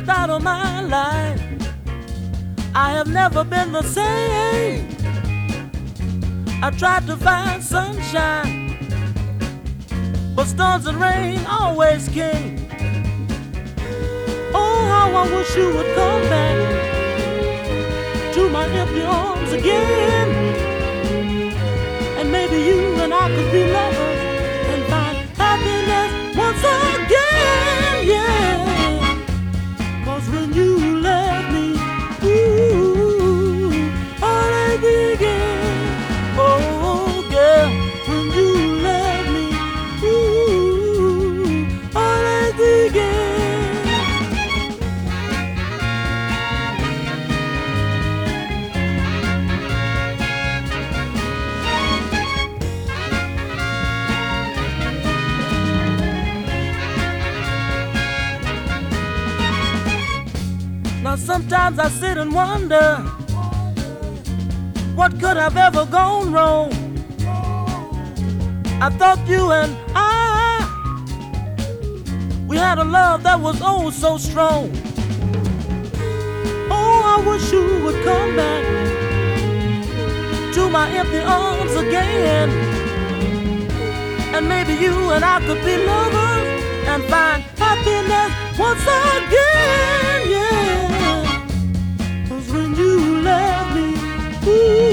stepped out of my life, I have never been the same. I tried to find sunshine, but storms and rain always came. Oh, how I wish you would come back to my empty arms again. And maybe you and I could be lovers and find happiness once again, yeah. 'Cause when you left me, ooh, all I began, oh girl, when you left me, ooh, all I began. Now sometimes I sit and wonder, what could have ever gone wrong? I thought you and we had a love that was oh so strong. Oh, I wish you would come back to my empty arms again. And maybe you and I could be lovers and find happiness once again, yeah. 'Cause when you left me, ooh,